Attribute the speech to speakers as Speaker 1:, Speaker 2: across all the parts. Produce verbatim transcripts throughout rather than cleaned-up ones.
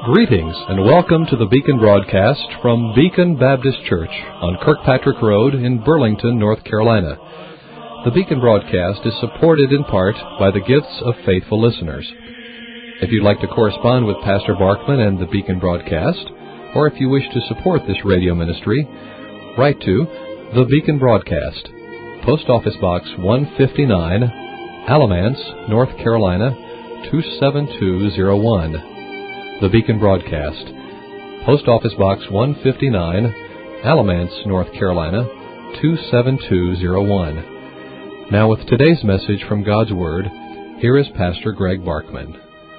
Speaker 1: Greetings and welcome to the Beacon broadcast from Beacon Baptist Church on Kirkpatrick Road in Burlington, North Carolina. The Beacon broadcast is supported in part by the gifts of faithful listeners. If you'd like to correspond with Pastor Barkman and the Beacon broadcast, or if you wish to support this radio ministry, write to The Beacon Broadcast, Post Office Box one fifty-nine, Alamance, North Carolina, two seven two zero one. The Beacon Broadcast, Post Office Box one fifty-nine, Alamance, North Carolina, two seven two zero one. Now with today's message from God's Word, here is Pastor Greg Barkman.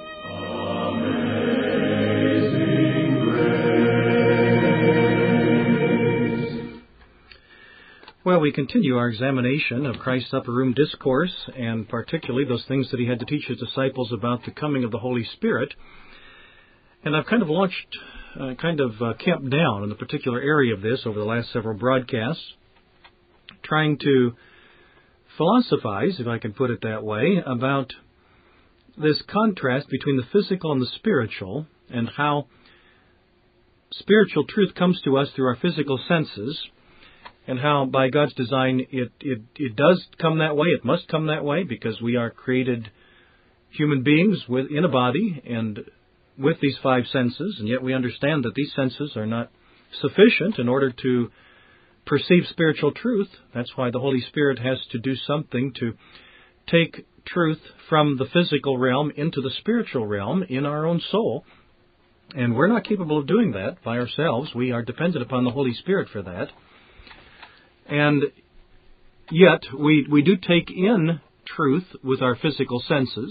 Speaker 2: Well, we continue our examination of Christ's Upper Room Discourse, and particularly those things that he had to teach his disciples about the coming of the Holy Spirit. And I've kind of launched, uh, kind of uh, camped down in the particular area of this over the last several broadcasts, trying to philosophize, if I can put it that way, about this contrast between the physical and the spiritual, and how spiritual truth comes to us through our physical senses, and how by God's design it, it, it does come that way, it must come that way, because we are created human beings with, in a body, and with these five senses, and yet we understand that these senses are not sufficient in order to perceive spiritual truth. That's why the Holy Spirit has to do something to take truth from the physical realm into the spiritual realm in our own soul. And we're not capable of doing that by ourselves. We are dependent upon the Holy Spirit for that. And yet we, we do take in truth with our physical senses,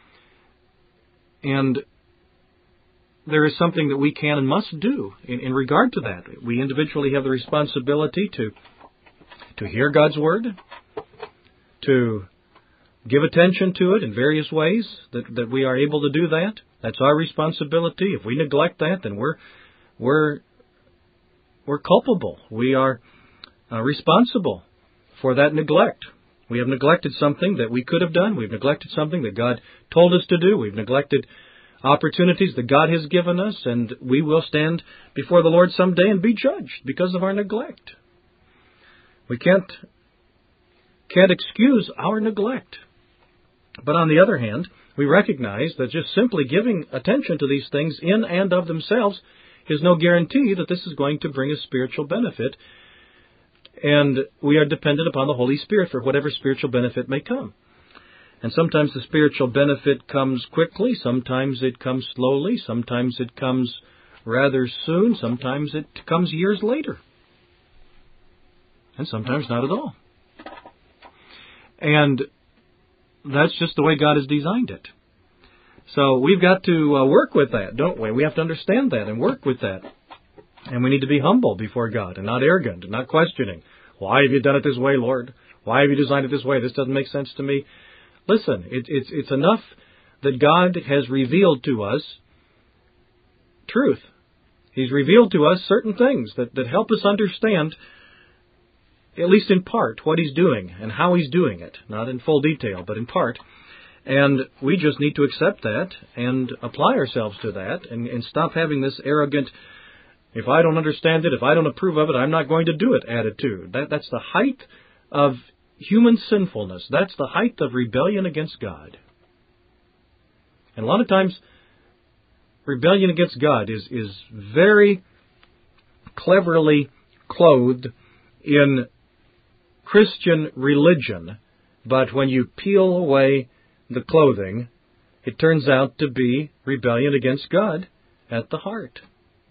Speaker 2: and there is something that we can and must do in, in regard to that. We individually have the responsibility to to hear God's Word, to give attention to it in various ways, that, that we are able to do that. That's our responsibility. If we neglect that, then we're we're we're culpable. We are uh, responsible for that neglect. We have neglected something that we could have done. We've neglected something that God told us to do. We've neglected opportunities that God has given us, and we will stand before the Lord someday and be judged because of our neglect. We can't can't excuse our neglect. But on the other hand, we recognize that just simply giving attention to these things in and of themselves is no guarantee that this is going to bring a spiritual benefit, and we are dependent upon the Holy Spirit for whatever spiritual benefit may come. And sometimes the spiritual benefit comes quickly, sometimes it comes slowly, sometimes it comes rather soon, sometimes it comes years later, and sometimes not at all. And that's just the way God has designed it. So we've got to uh, work with that, don't we? We have to understand that and work with that. And we need to be humble before God and not arrogant and not questioning. Why have you done it this way, Lord? Why have you designed it this way? This doesn't make sense to me. Listen, it, it's it's enough that God has revealed to us truth. He's revealed to us certain things that, that help us understand, at least in part, what He's doing and how He's doing it. Not in full detail, but in part. And we just need to accept that and apply ourselves to that and, and stop having this arrogant, if I don't understand it, if I don't approve of it, I'm not going to do it attitude. That, that's the height of human sinfulness. That's the height of rebellion against God. And a lot of times, rebellion against God is, is very cleverly clothed in Christian religion, but when you peel away the clothing, it turns out to be rebellion against God at the heart.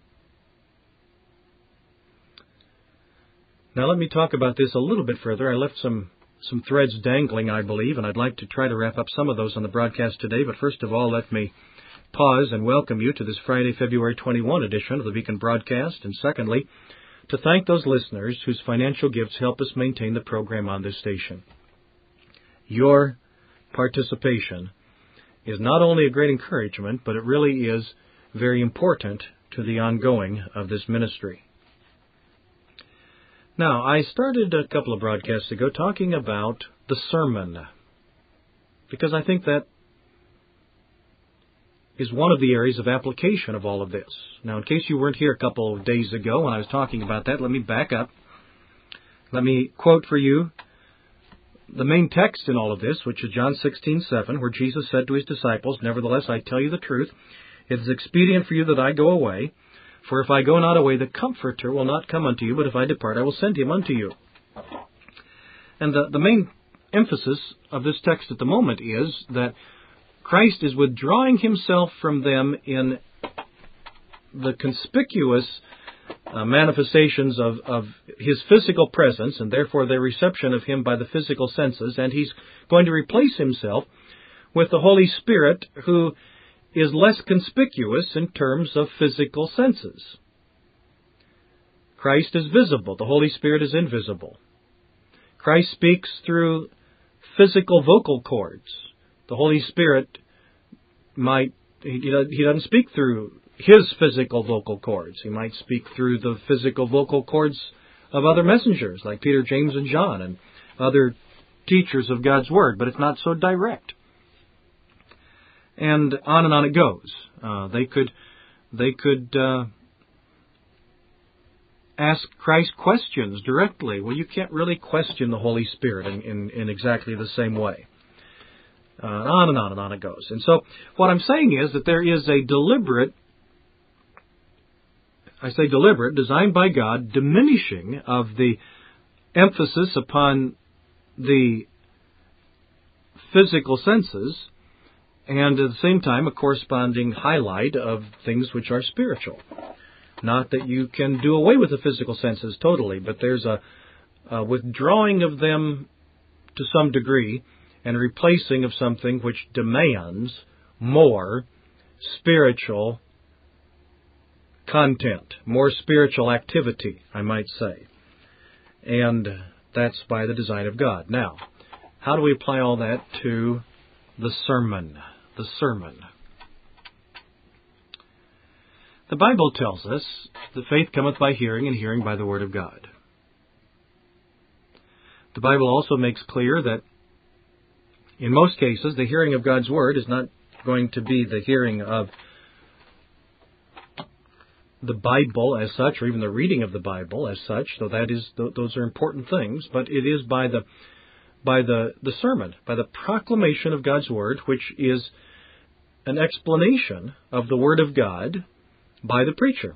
Speaker 2: Now let me talk about this a little bit further. I left some Some threads dangling, I believe, and I'd like to try to wrap up some of those on the broadcast today. But first of all, let me pause and welcome you to this Friday, February twenty-first edition of the Beacon Broadcast. And secondly, to thank those listeners whose financial gifts help us maintain the program on this station. Your participation is not only a great encouragement, but it really is very important to the ongoing of this ministry. Now, I started a couple of broadcasts ago talking about the sermon, because I think that is one of the areas of application of all of this. Now, in case you weren't here a couple of days ago when I was talking about that, let me back up. Let me quote for you the main text in all of this, which is John sixteen seven, where Jesus said to his disciples, "Nevertheless, I tell you the truth. It is expedient for you that I go away. For if I go not away, the Comforter will not come unto you, but if I depart, I will send him unto you." And the, the main emphasis of this text at the moment is that Christ is withdrawing himself from them in the conspicuous uh, manifestations of, of his physical presence, and therefore their reception of him by the physical senses, and he's going to replace himself with the Holy Spirit, who is less conspicuous in terms of physical senses. Christ is visible. The Holy Spirit is invisible. Christ speaks through physical vocal cords. The Holy Spirit might, he, he doesn't speak through his physical vocal cords. He might speak through the physical vocal cords of other messengers, like Peter, James, and John, and other teachers of God's Word, but it's not so direct. And on and on it goes. Uh, they could, they could uh, ask Christ questions directly. Well, you can't really question the Holy Spirit in, in, in exactly the same way. Uh, on and on and on it goes. And so what I'm saying is that there is a deliberate, I say deliberate, designed by God, diminishing of the emphasis upon the physical senses, and at the same time a corresponding highlight of things which are spiritual. Not that you can do away with the physical senses totally, but there's a, a withdrawing of them to some degree, and replacing of something which demands more spiritual content, more spiritual activity, I might say. And that's by the design of God. Now, how do we apply all that to the sermon? The sermon. The Bible tells us that faith cometh by hearing, and hearing by the Word of God. The Bible also makes clear that in most cases, the hearing of God's Word is not going to be the hearing of the Bible as such, or even the reading of the Bible as such, though that is, those are important things, but it is by the by the, the sermon, by the proclamation of God's Word, which is an explanation of the Word of God by the preacher.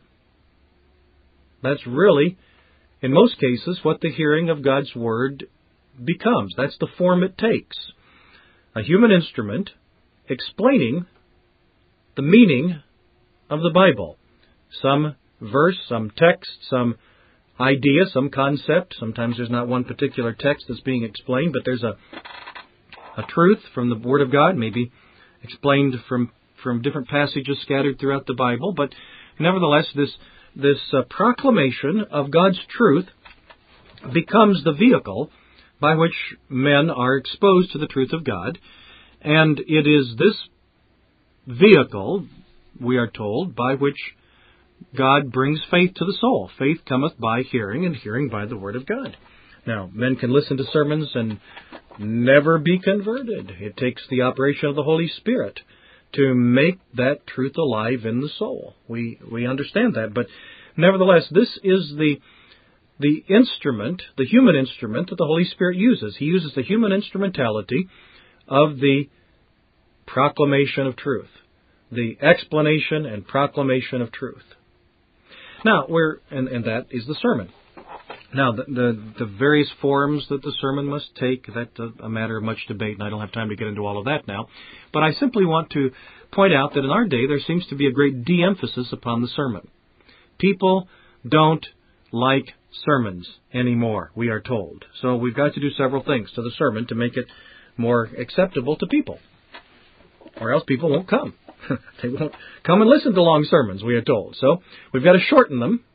Speaker 2: That's really, in most cases, what the hearing of God's Word becomes. That's the form it takes. A human instrument explaining the meaning of the Bible. Some verse, some text, some idea, some concept. Sometimes there's not one particular text that's being explained, but there's a a truth from the Word of God, maybe explained from, from different passages scattered throughout the Bible. But nevertheless, this, this uh, proclamation of God's truth becomes the vehicle by which men are exposed to the truth of God. And it is this vehicle, we are told, by which God brings faith to the soul. Faith cometh by hearing, and hearing by the Word of God. Now, men can listen to sermons and never be converted. It takes the operation of the Holy Spirit to make that truth alive in the soul. We we understand that, but nevertheless, this is the the instrument, the human instrument that the Holy Spirit uses. He uses the human instrumentality of the proclamation of truth, the explanation and proclamation of truth. Now, we're and, and that is the sermon. Now, the, the the various forms that the sermon must take, that's a, a matter of much debate, and I don't have time to get into all of that now. But I simply want to point out that in our day there seems to be a great de-emphasis upon the sermon. People don't like sermons anymore, we are told. So we've got to do several things to the sermon to make it more acceptable to people. Or else people won't come. They won't come and listen to long sermons, we are told. So we've got to shorten them.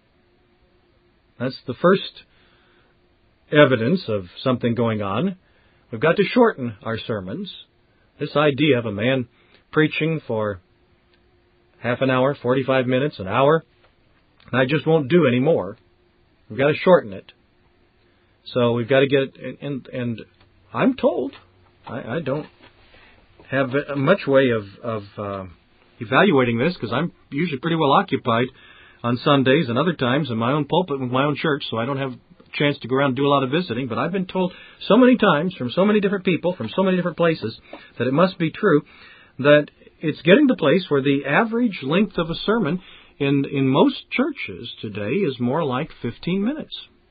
Speaker 2: That's the first evidence of something going on. We've got to shorten our sermons. This idea of a man preaching for half an hour, forty-five minutes, an hour, I just won't do anymore. We've got to shorten it. So we've got to get, and, and I'm told, I, I don't have much way of, of uh, evaluating this because I'm usually pretty well occupied on Sundays and other times in my own pulpit with my own church, so I don't have a chance to go around and do a lot of visiting. But I've been told so many times from so many different people, from so many different places, that it must be true that it's getting to the place where the average length of a sermon in, in most churches today is more like fifteen minutes.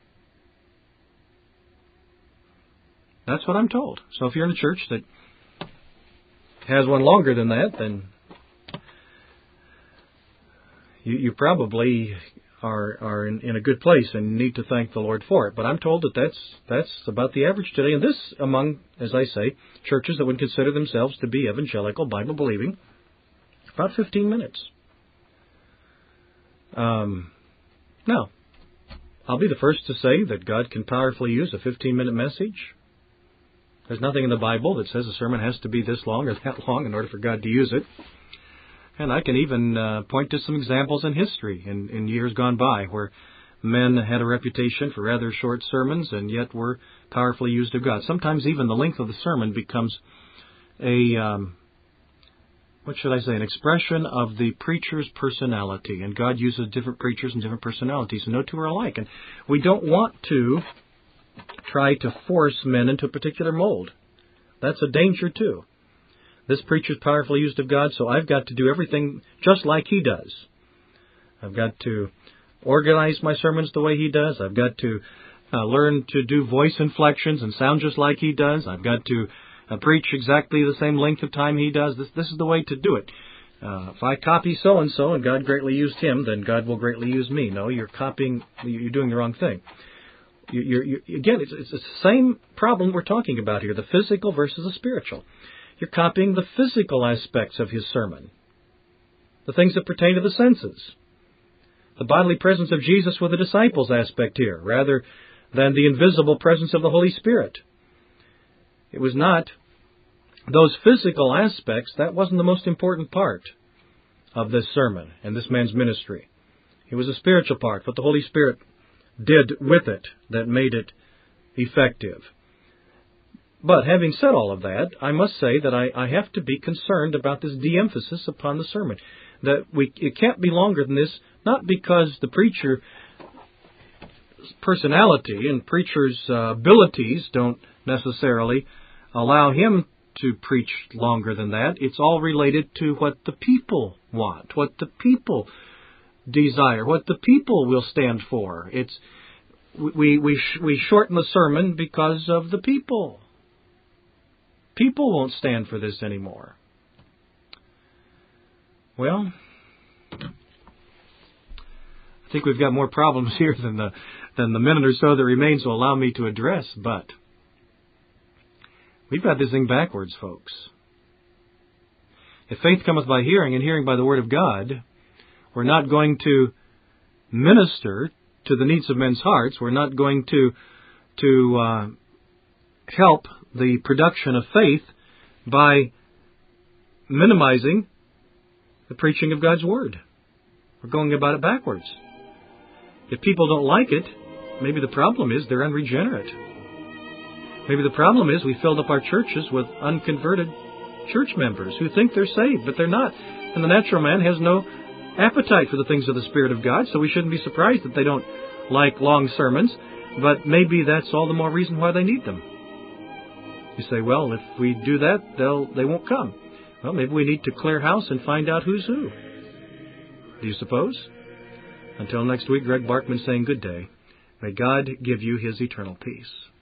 Speaker 2: That's what I'm told. So if you're in a church that has one longer than that, then you, you probably are are in, in a good place and need to thank the Lord for it. But I'm told that that's that's about the average today. And this among, as I say, churches that would consider themselves to be evangelical, Bible-believing, about fifteen minutes. Um, now, I'll be the first to say that God can powerfully use a fifteen-minute message. There's nothing in the Bible that says a sermon has to be this long or that long in order for God to use it. And I can even uh, point to some examples in history in, in years gone by where men had a reputation for rather short sermons and yet were powerfully used of God. Sometimes even the length of the sermon becomes a, um, what should I say, an expression of the preacher's personality. And God uses different preachers and different personalities, and no two are alike. And we don't want to try to force men into a particular mold. That's a danger too. This preacher's powerfully used of God, so I've got to do everything just like he does. I've got to organize my sermons the way he does. I've got to uh, learn to do voice inflections and sound just like he does. I've got to uh, preach exactly the same length of time he does. This, this is the way to do it. Uh, if I copy so-and-so and God greatly used him, then God will greatly use me. No, you're copying, you're doing the wrong thing. You, you're, you, again, it's, it's the same problem we're talking about here, the physical versus the spiritual. You're copying the physical aspects of his sermon, the things that pertain to the senses. The bodily presence of Jesus with the disciples aspect here, rather than the invisible presence of the Holy Spirit. It was not those physical aspects, that wasn't the most important part of this sermon and this man's ministry. It was a spiritual part, what the Holy Spirit did with it that made it effective. But having said all of that, I must say that I, I have to be concerned about this de-emphasis upon the sermon. That we it can't be longer than this, not because the preacher's personality and preacher's uh, abilities don't necessarily allow him to preach longer than that. It's all related to what the people want, what the people desire, what the people will stand for. It's we we we shorten the sermon because of the people. People won't stand for this anymore. Well, I think we've got more problems here than the than the minute or so that remains will allow me to address, but we've got this thing backwards, folks. If faith cometh by hearing, and hearing by the Word of God, we're not going to minister to the needs of men's hearts. We're not going to to uh, help the production of faith by minimizing the preaching of God's Word. We're going about it backwards. If people don't like it, maybe the problem is they're unregenerate. Maybe the problem is we filled up our churches with unconverted church members who think they're saved, but they're not. And the natural man has no appetite for the things of the Spirit of God, so we shouldn't be surprised that they don't like long sermons, but maybe that's all the more reason why they need them. You say, well, if we do that, they'll they won't come. Well, maybe we need to clear house and find out who's who. Do you suppose? Until next week, Greg Barkman saying good day. May God give you His eternal peace.